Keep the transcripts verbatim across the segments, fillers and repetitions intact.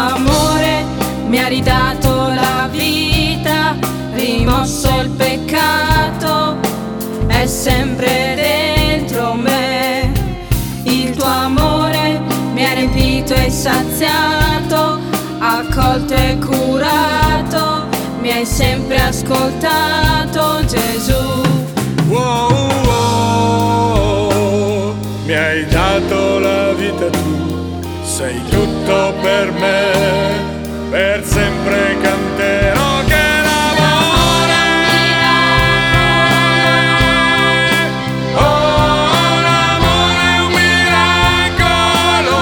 amore mi ha ridato la vita, rimosso il peccato, è sempre dentro me. Il tuo amore mi ha riempito e saziato, accolto e curato, mi hai sempre ascoltato, Gesù. Wow, wow, mi hai dato la vita tu, sei tutto per me, per sempre canterò che l'amore, oh l'amore è un miracolo,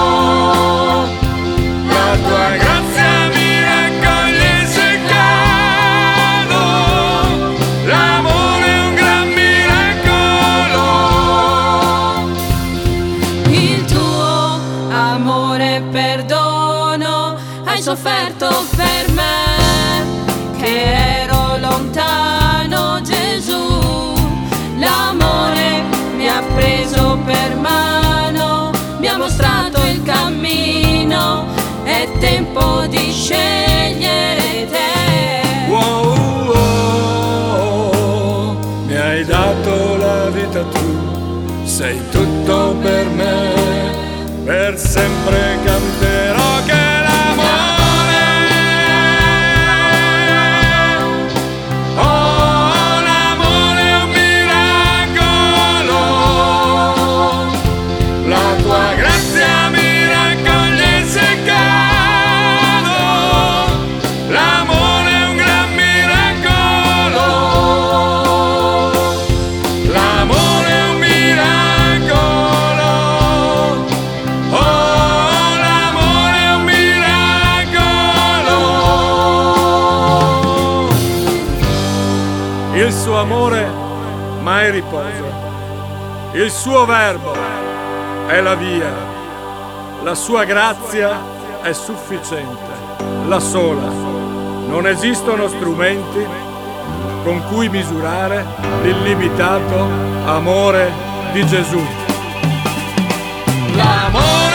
la tua grazia mi raccoglie se cado, l'amore è un gran miracolo. Il tuo amore e perdono hai sofferto per me, che ero lontano, Gesù. L'amore mi ha preso per mano, mi ha mostrato il cammino, è tempo di scegliere te. Wow, wow, mi hai dato la vita tu, sei tutto per me, per sempre canterò che l'amore, oh l'amore è un miracolo, la tua grazia mi raccoglie se cado, l'amore è un gran miracolo, l'amore è un miracolo, oh l'amore è un miracolo. Il suo amore mai riposa, il suo verbo è la via, la sua grazia è sufficiente, la sola. Non esistono strumenti con cui misurare l'illimitato amore di Gesù. L'amore